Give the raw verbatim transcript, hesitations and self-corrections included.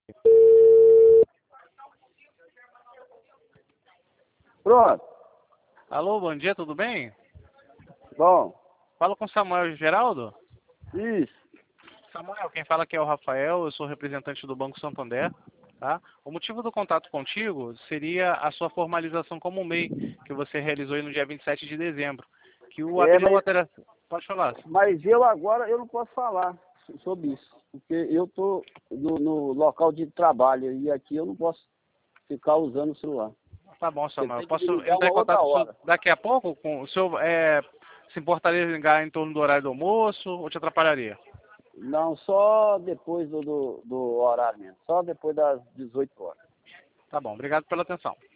Pronto. Alô, bom dia, tudo bem? Bom. Falo com Samuel Geraldo? Isso. Samuel, quem fala aqui é o Rafael, eu sou representante do Banco Santander, tá? O motivo do contato contigo seria a sua formalização como M E I, que você realizou aí no dia vinte e sete de dezembro, que o É, abriu mas, alteração... Pode falar. mas eu agora eu não posso falar so- sobre isso, porque eu estou no, no local de trabalho e aqui eu não posso ficar usando o celular. Tá bom, Você Samuel. tem Eu que me posso ligar entrar uma em outra contato com o senhor hora. daqui a pouco? Com... O senhor é, se importaria de ligar em torno do horário do almoço ou te atrapalharia? Não, só depois do, do, do horário mesmo, só depois das dezoito horas. Tá bom, obrigado pela atenção.